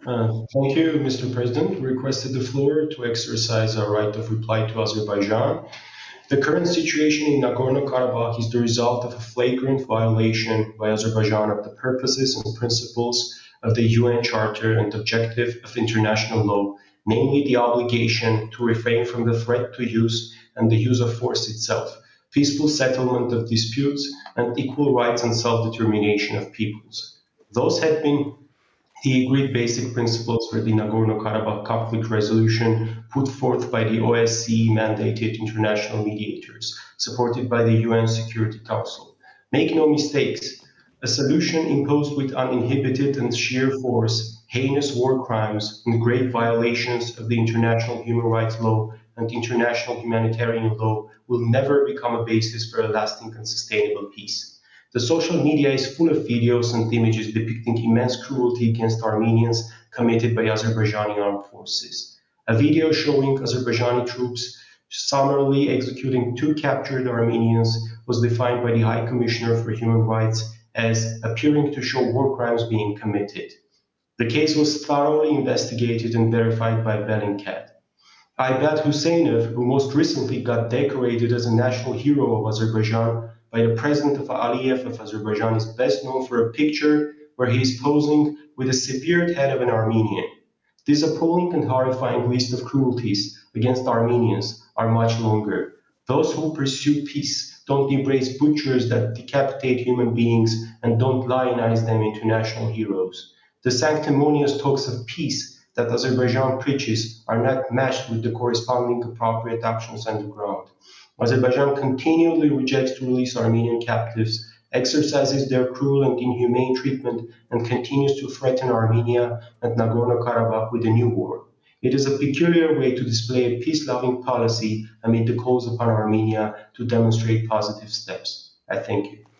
Thank you, Mr. President. We requested the floor to exercise our right of reply to Azerbaijan. The current situation in Nagorno-Karabakh is the result of a flagrant violation by Azerbaijan of the purposes and principles of the UN Charter and objective of international law, namely the obligation to refrain from the threat to use and the use of force itself, peaceful settlement of disputes, and equal rights and self-determination of peoples. Those had been the agreed basic principles for the Nagorno-Karabakh conflict resolution put forth by the OSCE-mandated international mediators, supported by the UN Security Council. Make no mistakes, a solution imposed with uninhibited and sheer force, heinous war crimes, and grave violations of the international human rights law and international humanitarian law will never become a basis for a lasting and sustainable peace. The social media is full of videos and images depicting immense cruelty against Armenians committed by Azerbaijani armed forces. A video showing Azerbaijani troops summarily executing two captured Armenians was defined by the High Commissioner for Human Rights as appearing to show war crimes being committed. The case was thoroughly investigated and verified by Bellingcat. Aybat Huseynov, who most recently got decorated as a national hero of Azerbaijan by the President of Aliyev of Azerbaijan, is best known for a picture where he is posing with a severed head of an Armenian. This appalling and horrifying list of cruelties against Armenians are much longer. Those who pursue peace don't embrace butchers that decapitate human beings and don't lionize them into national heroes. The sanctimonious talks of peace that Azerbaijan preaches are not matched with the corresponding appropriate actions on the ground. Azerbaijan continually rejects to release Armenian captives, exercises their cruel and inhumane treatment, and continues to threaten Armenia and Nagorno Karabakh with a new war. It is a peculiar way to display a peace loving policy amid the calls upon Armenia to demonstrate positive steps. I thank you.